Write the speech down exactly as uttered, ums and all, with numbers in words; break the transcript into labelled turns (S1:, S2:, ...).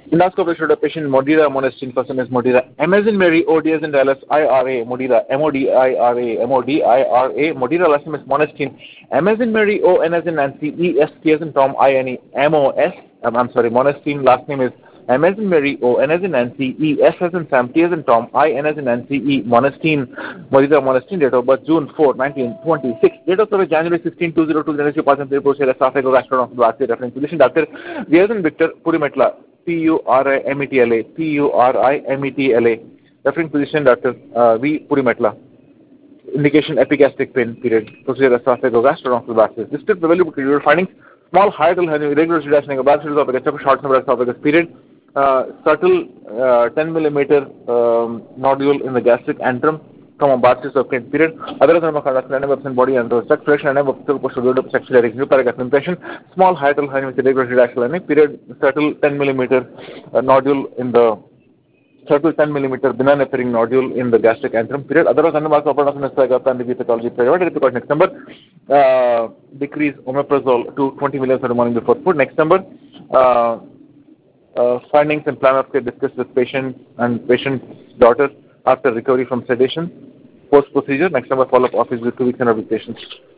S1: Endoscopy showed a patient Modira Monestin, first name is Modira. M as in Mary, O D as in Dallas, I R A, Modira, M O D I R A, M O D I R A, Modira, last name is Monestin. M as in Mary, O N as in Nancy, E S T as in Tom, I N E, M O S, um, I'm sorry, Monestin, last name is M as in Mary, O N as in Nancy, E S as in Sam, T as in Tom, I N as in Nancy, E, Monestin, Modira Monestin, date of birth June fourth, nineteen twenty-six, date of service January sixteenth, two thousand two, Genesis Pasan, Purusha, Esophageal Gastroenterologist of the Bharatiya Reference Physician, Doctor V as in Victor, Purimetla, P U R I M E T L A, P U R I M E T L A, referring physician Doctor Uh, V. Purimetla. Indication epigastric pain, period. Procedure esophagogastroenterologist. District available to your findings. Small hiatal hernia, irregular reduction of bacillus esophagus, short number esophagus, period. Uh, subtle uh, ten millimeter um, nodule in the gastric antrum from a bacillus of pain, period. Other than conduction, body and structure, flexion, and of sexual erection, new paragraph impression. Small hiatal hernia with irregular reduction hernia, period. Subtle ten millimeter uh, nodule in the Circle ten millimeter benign appearing nodule in the gastric antrum, period. Otherwise, undermarks open of pathology, pathology, period. Record next number. Uh, decrease omeprazole to twenty milligrams in the morning before food. Next number. Uh, uh, findings and plan of care discussed with patient and patient's daughter after recovery from sedation. Post procedure. Next number. Follow up office with two weeks and every patient.